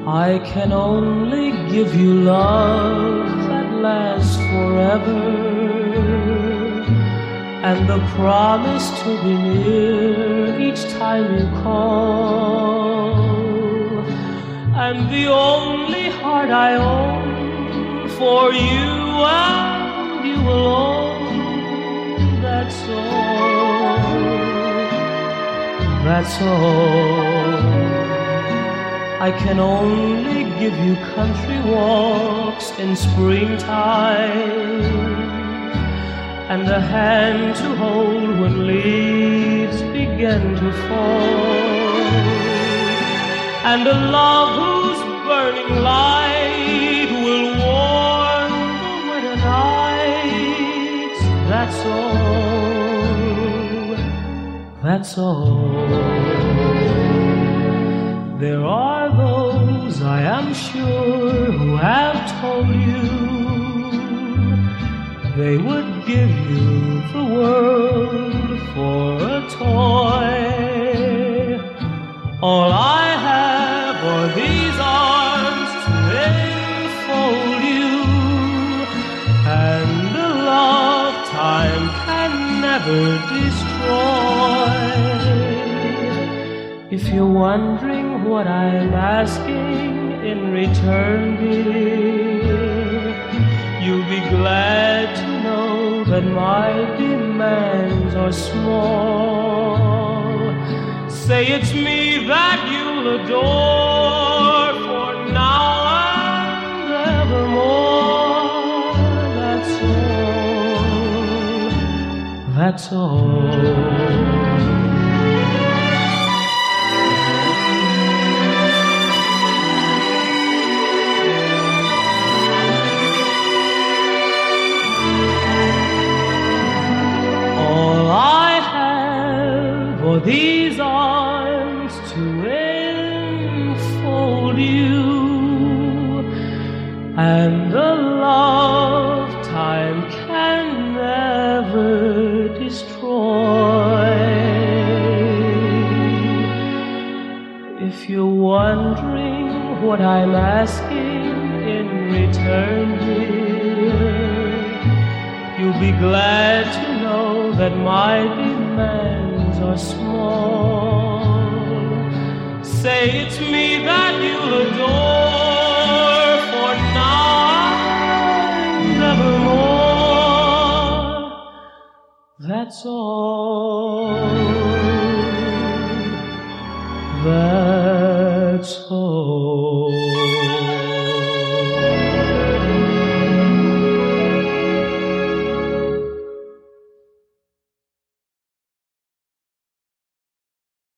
I can only give you love that lasts forever, and the promise to be near each time you call, and the only heart I own for you and you alone. That's all, that's all. I can only give you country walks in springtime, and a hand to hold when leaves begin to fall, and a love whose burning light will warm the winter nights. That's all, that's all. There are those, I am sure, who have told you they would give you the world for a toy. All I have are these arms to enfold you, and a love time can never destroy. If you're wondering what I'm asking in return, dear, you'll be glad to know that my demands are small. Say it's me that you'll adore for now and evermore. That's all, that's all. For these arms to enfold you, and a love time can never destroy. If you're wondering what I'm asking in return, dear, you'll be glad to know that my demands are small. Say it's me that you'll adore for now and evermore. That's all, that's all.